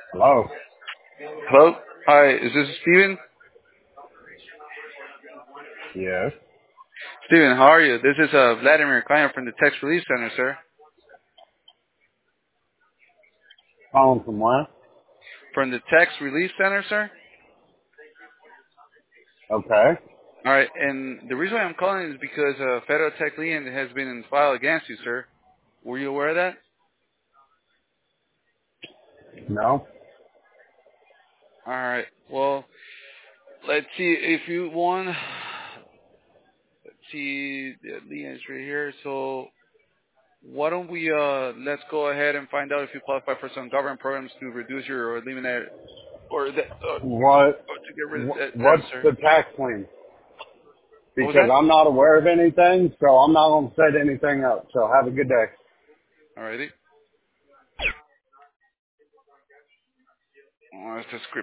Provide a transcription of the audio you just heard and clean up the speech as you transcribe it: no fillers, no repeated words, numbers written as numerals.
Hello. Hello? Hi, is this Steven? Yes. Steven, how are you? This is Vladimir Klein from the Text Relief Center, sir. Calling from where? From the Text Relief Center, sir? Okay. All right, and the reason why I'm calling is because federal tech lien has been in file against you, sir. Were you aware of that? No. All right. Well, let's see if you want. Let's see, the lien is right here. So why don't we let's go ahead and find out if you qualify for some government programs to reduce your or eliminate or to get rid of that, What's sir. the tax lien? What was Because that? I'm not aware of anything, so I'm not going to set anything up. So have a good day. Alrighty. Oh, it's a script.